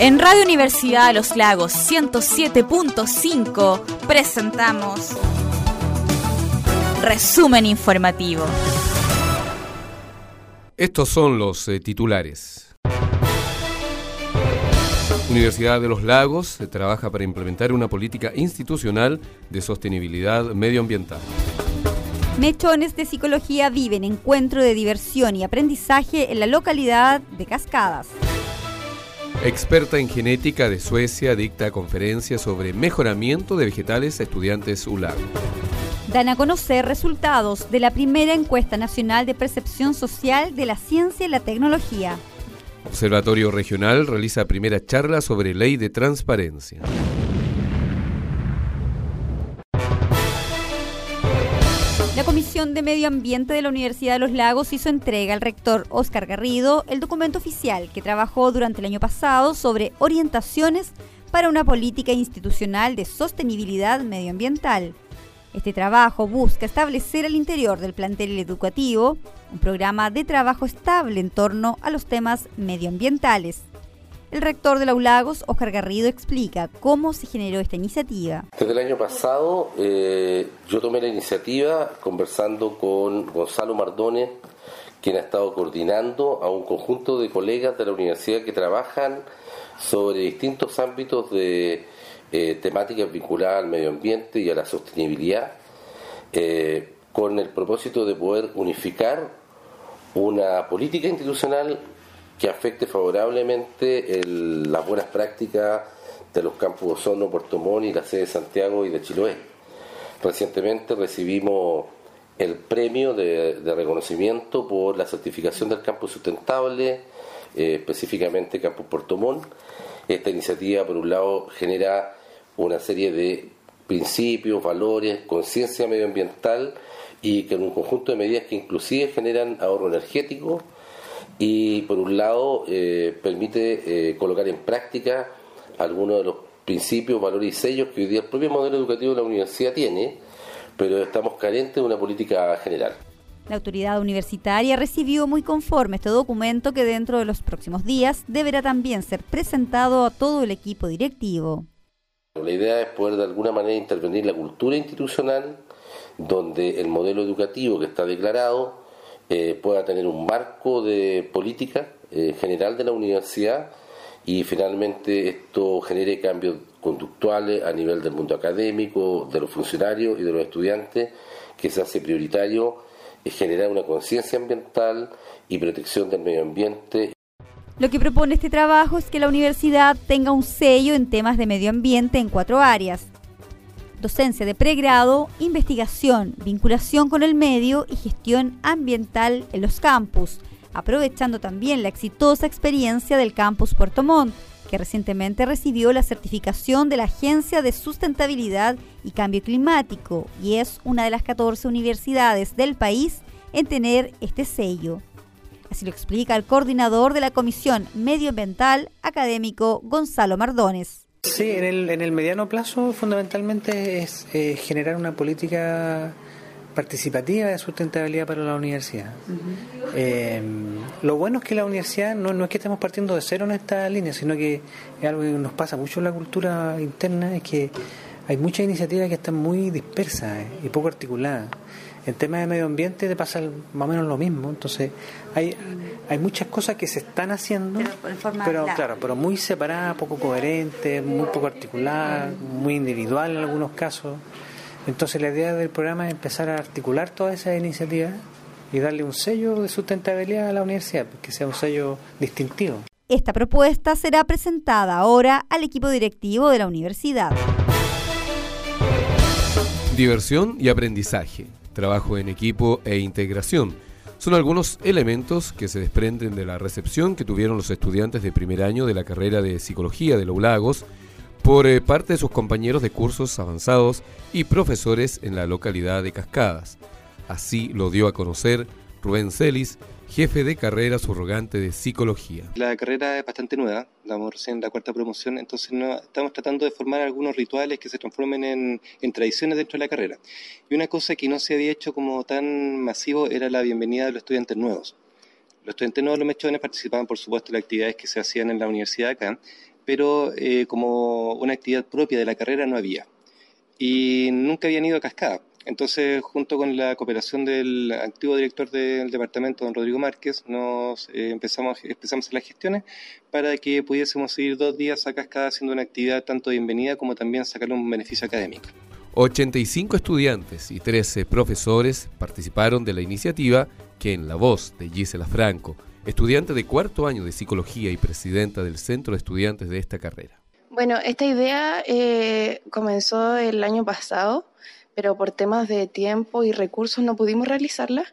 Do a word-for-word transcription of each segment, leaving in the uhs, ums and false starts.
En Radio Universidad de los Lagos ciento siete punto cinco presentamos Resumen Informativo. Estos son los eh, titulares. Universidad de los Lagos eh, trabaja para implementar una política institucional de sostenibilidad medioambiental. Mechones de Psicología viven encuentro de diversión y aprendizaje en la localidad de Cascadas. Experta en genética de Suecia dicta conferencia sobre mejoramiento de vegetales a estudiantes U L A G. Dan a conocer resultados de la primera encuesta nacional de percepción social de la ciencia y la tecnología. Observatorio Regional realiza primera charla sobre ley de transparencia. La Comisión de Medio Ambiente de la Universidad de los Lagos hizo entrega al rector Óscar Garrido el documento oficial que trabajó durante el año pasado sobre orientaciones para una política institucional de sostenibilidad medioambiental. Este trabajo busca establecer al interior del plantel educativo un programa de trabajo estable en torno a los temas medioambientales. El rector de la U Lagos, Óscar Garrido, explica cómo se generó esta iniciativa. Desde el año pasado eh, yo tomé la iniciativa conversando con Gonzalo Mardones, quien ha estado coordinando a un conjunto de colegas de la universidad que trabajan sobre distintos ámbitos de eh, temáticas vinculadas al medio ambiente y a la sostenibilidad, eh, con el propósito de poder unificar una política institucional que afecte favorablemente el, las buenas prácticas de los campus Osorno, Puerto Montt y la sede de Santiago y de Chiloé. Recientemente recibimos el premio de, de reconocimiento por la certificación del campus sustentable, eh, específicamente Campus Puerto Montt. Esta iniciativa, por un lado, genera una serie de principios, valores, conciencia medioambiental y que en un conjunto de medidas que inclusive generan ahorro energético, y por un lado eh, permite eh, colocar en práctica algunos de los principios, valores y sellos que hoy día el propio modelo educativo de la universidad tiene, pero estamos carentes de una política general. La autoridad universitaria recibió muy conforme este documento que dentro de los próximos días deberá también ser presentado a todo el equipo directivo. La idea es poder de alguna manera intervenir la cultura institucional, donde el modelo educativo que está declarado Eh, pueda tener un marco de política eh, general de la universidad y finalmente esto genere cambios conductuales a nivel del mundo académico, de los funcionarios y de los estudiantes, que se hace prioritario eh, generar una conciencia ambiental y protección del medio ambiente. Lo que propone este trabajo es que la universidad tenga un sello en temas de medio ambiente en cuatro áreas: docencia de pregrado, investigación, vinculación con el medio y gestión ambiental en los campus, aprovechando también la exitosa experiencia del campus Puerto Montt, que recientemente recibió la certificación de la Agencia de Sustentabilidad y Cambio Climático y es una de las catorce universidades del país en tener este sello. Así lo explica el coordinador de la Comisión Medioambiental académico Gonzalo Mardones. Sí, en el, en el mediano plazo fundamentalmente es eh, generar una política participativa de sustentabilidad para la universidad. Uh-huh. Eh, lo bueno es que la universidad no, no es que estemos partiendo de cero en esta línea, sino que es algo que nos pasa mucho en la cultura interna, es que hay muchas iniciativas que están muy dispersas eh, y poco articuladas. En temas de medio ambiente te pasa más o menos lo mismo, entonces hay hay muchas cosas que se están haciendo, pero, pero claro, pero muy separadas, poco coherentes, muy poco articuladas, muy individual en algunos casos. Entonces la idea del programa es empezar a articular todas esas iniciativas y darle un sello de sustentabilidad a la universidad, que sea un sello distintivo. Esta propuesta será presentada ahora al equipo directivo de la universidad. Diversión y aprendizaje, trabajo en equipo e integración son algunos elementos que se desprenden de la recepción que tuvieron los estudiantes de primer año de la carrera de Psicología de la U Lagos por eh, parte de sus compañeros de cursos avanzados y profesores en la localidad de Cascadas. Así lo dio a conocer Rubén Celis, jefe de carrera subrogante de Psicología. La carrera es bastante nueva, estamos recién en la cuarta promoción, entonces no, estamos tratando de formar algunos rituales que se transformen en, en tradiciones dentro de la carrera. Y una cosa que no se había hecho como tan masivo era la bienvenida de los estudiantes nuevos. Los estudiantes nuevos, los mechones, participaban por supuesto en las actividades que se hacían en la universidad acá, pero eh, como una actividad propia de la carrera no había. Y nunca habían ido a Cascada. Entonces, junto con la cooperación del antiguo director del departamento, don Rodrigo Márquez, nos eh, empezamos, empezamos a hacer las gestiones para que pudiésemos ir dos días a Cascada haciendo una actividad tanto de bienvenida como también sacarle un beneficio académico. ochenta y cinco estudiantes y trece profesores participaron de la iniciativa que, en la voz de Gisela Franco, estudiante de cuarto año de Psicología y presidenta del Centro de Estudiantes de esta carrera. Bueno, esta idea eh, comenzó el año pasado, pero por temas de tiempo y recursos no pudimos realizarla.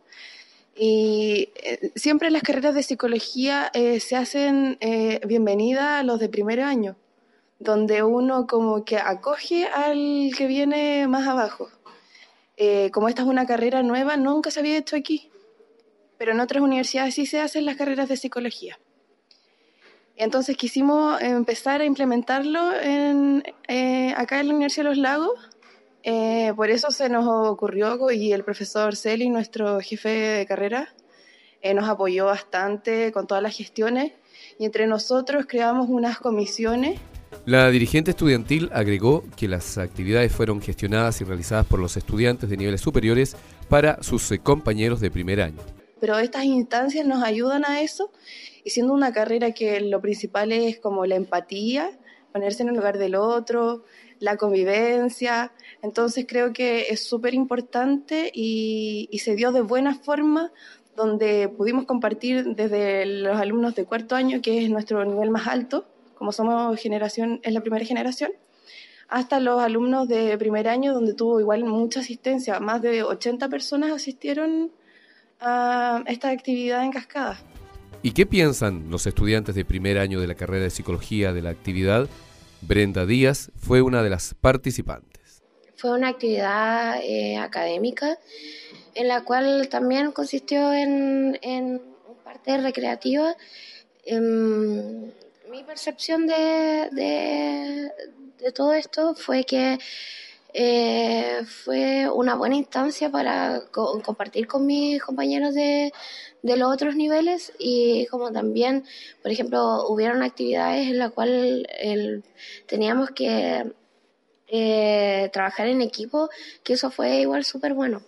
Y eh, siempre en las carreras de psicología eh, se hacen eh, bienvenida a los de primer año, donde uno como que acoge al que viene más abajo. Eh, como esta es una carrera nueva, nunca se había hecho aquí, pero en otras universidades sí se hacen las carreras de psicología. Entonces quisimos empezar a implementarlo en, eh, acá en la Universidad de los Lagos. Eh, por eso se nos ocurrió, y el profesor Celi, nuestro jefe de carrera, eh, nos apoyó bastante con todas las gestiones, y entre nosotros creamos unas comisiones. La dirigente estudiantil agregó que las actividades fueron gestionadas y realizadas por los estudiantes de niveles superiores para sus eh, compañeros de primer año. Pero estas instancias nos ayudan a eso, y siendo una carrera que lo principal es como la empatía, ponerse en el lugar del otro, la convivencia, entonces creo que es súper importante y, y se dio de buena forma, donde pudimos compartir desde los alumnos de cuarto año, que es nuestro nivel más alto, como somos generación, es la primera generación, hasta los alumnos de primer año, donde tuvo igual mucha asistencia, más de ochenta personas asistieron a esta actividad en Cascada. ¿Y qué piensan los estudiantes de primer año de la carrera de Psicología de la actividad? Brenda Díaz fue una de las participantes. Fue una actividad eh, académica en la cual también consistió en, en parte recreativa. Eh, mi percepción de, de, de todo esto fue que eh, fue una buena instancia para co- compartir con mis compañeros de, de los otros niveles, y como también, por ejemplo, hubieron actividades en las cuales el, teníamos que eh, trabajar en equipo, que eso fue igual súper bueno.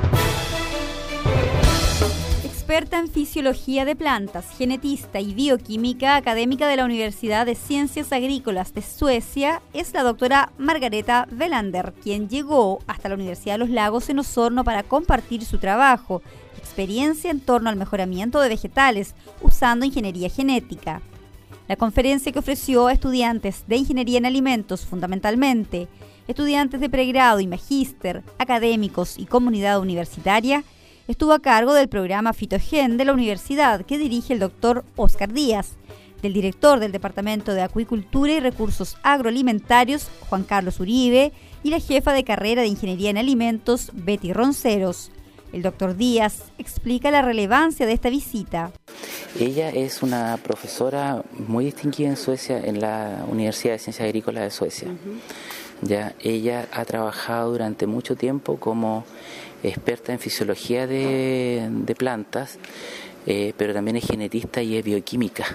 Experta en fisiología de plantas, genetista y bioquímica, académica de la Universidad de Ciencias Agrícolas de Suecia, es la doctora Margareta Welander, quien llegó hasta la Universidad de los Lagos en Osorno para compartir su trabajo y experiencia en torno al mejoramiento de vegetales usando ingeniería genética. La conferencia que ofreció a estudiantes de ingeniería en alimentos, fundamentalmente, estudiantes de pregrado y magíster, académicos y comunidad universitaria, estuvo a cargo del programa Fitogen de la universidad, que dirige el doctor Óscar Díaz, del director del Departamento de Acuicultura y Recursos Agroalimentarios, Juan Carlos Uribe, y la jefa de carrera de Ingeniería en Alimentos, Betty Ronceros. El doctor Díaz explica la relevancia de esta visita. Ella es una profesora muy distinguida en Suecia, en la Universidad de Ciencias Agrícolas de Suecia. Uh-huh. Ya, ella ha trabajado durante mucho tiempo como experta en fisiología de, de plantas, eh, pero también es genetista y es bioquímica.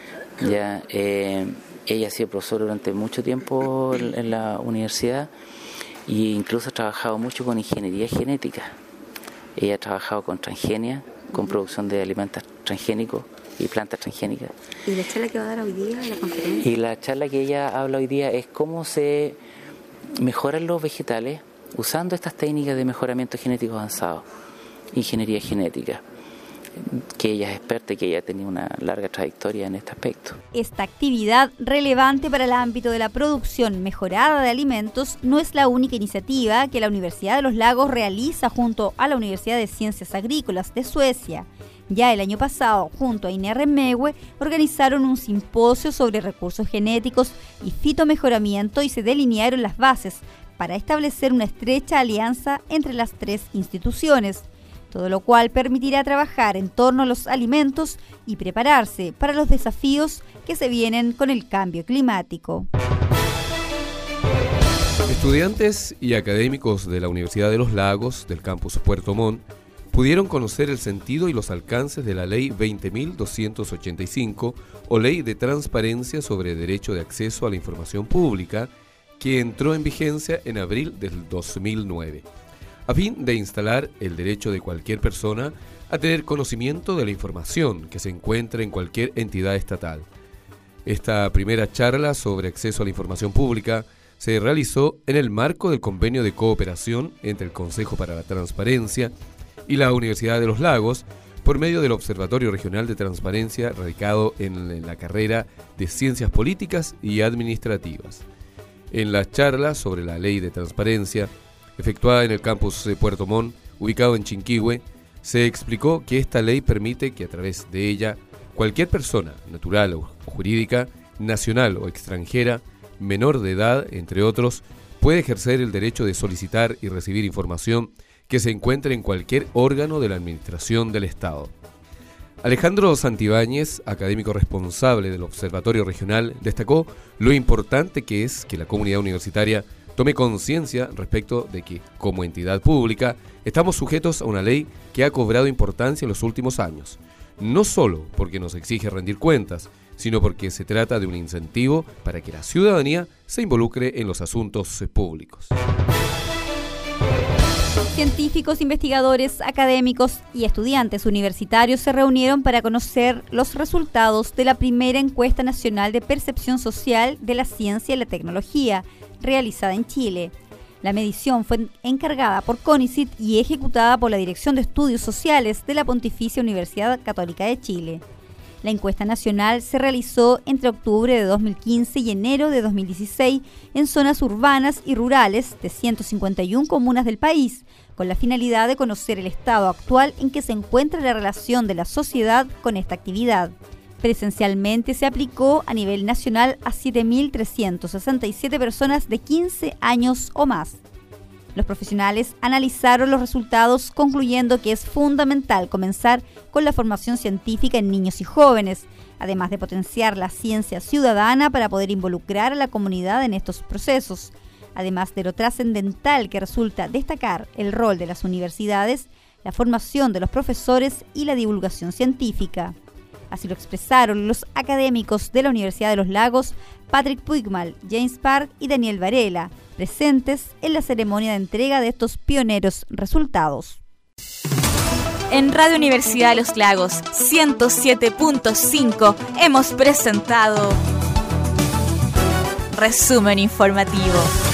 Ya, eh, ella ha sido profesora durante mucho tiempo en, en la universidad, e incluso ha trabajado mucho con ingeniería genética. Ella ha trabajado con transgenia, con producción de alimentos transgénicos y plantas transgénicas. ¿Y la charla que va a dar hoy día en la conferencia? Y la charla que ella habla hoy día es cómo se mejoran los vegetales usando estas técnicas de mejoramiento genético avanzado, ingeniería genética, que ella es experta y que ella ha tenido una larga trayectoria en este aspecto. Esta actividad relevante para el ámbito de la producción mejorada de alimentos no es la única iniciativa que la Universidad de los Lagos realiza junto a la Universidad de Ciencias Agrícolas de Suecia. Ya el año pasado, junto a INERREMEWE, organizaron un simposio sobre recursos genéticos y fitomejoramiento y se delinearon las bases para establecer una estrecha alianza entre las tres instituciones, todo lo cual permitirá trabajar en torno a los alimentos y prepararse para los desafíos que se vienen con el cambio climático. Estudiantes y académicos de la Universidad de los Lagos, del campus Puerto Montt, pudieron conocer el sentido y los alcances de la Ley veinte mil doscientos ochenta y cinco o Ley de Transparencia sobre Derecho de Acceso a la Información Pública, que entró en vigencia en abril del dos mil nueve, a fin de instalar el derecho de cualquier persona a tener conocimiento de la información que se encuentre en cualquier entidad estatal. Esta primera charla sobre acceso a la información pública se realizó en el marco del convenio de cooperación entre el Consejo para la Transparencia y la Universidad de los Lagos, por medio del Observatorio Regional de Transparencia radicado en la carrera de Ciencias Políticas y Administrativas. En la charla sobre la Ley de Transparencia, efectuada en el campus de Puerto Montt, ubicado en Chinquihue, se explicó que esta ley permite que a través de ella cualquier persona, natural o jurídica, nacional o extranjera, menor de edad, entre otros, puede ejercer el derecho de solicitar y recibir información que se encuentre en cualquier órgano de la administración del Estado. Alejandro Santibáñez, académico responsable del Observatorio Regional, destacó lo importante que es que la comunidad universitaria tome conciencia respecto de que, como entidad pública, estamos sujetos a una ley que ha cobrado importancia en los últimos años, no solo porque nos exige rendir cuentas, sino porque se trata de un incentivo para que la ciudadanía se involucre en los asuntos públicos. Científicos, investigadores, académicos y estudiantes universitarios se reunieron para conocer los resultados de la primera encuesta nacional de percepción social de la ciencia y la tecnología, realizada en Chile. La medición fue encargada por CONICYT y ejecutada por la Dirección de Estudios Sociales de la Pontificia Universidad Católica de Chile. La encuesta nacional se realizó entre octubre de dos mil quince y enero de dos mil dieciséis en zonas urbanas y rurales de ciento cincuenta y una comunas del país, con la finalidad de conocer el estado actual en que se encuentra la relación de la sociedad con esta actividad. Presencialmente se aplicó a nivel nacional a siete mil trescientas sesenta y siete personas de quince años o más. Los profesionales analizaron los resultados concluyendo que es fundamental comenzar con la formación científica en niños y jóvenes, además de potenciar la ciencia ciudadana para poder involucrar a la comunidad en estos procesos, además de lo trascendental que resulta destacar el rol de las universidades, la formación de los profesores y la divulgación científica. Así lo expresaron los académicos de la Universidad de los Lagos, Patrick Puigmal, James Park y Daniel Varela, presentes en la ceremonia de entrega de estos pioneros resultados. En Radio Universidad de los Lagos ciento siete punto cinco hemos presentado Resumen Informativo.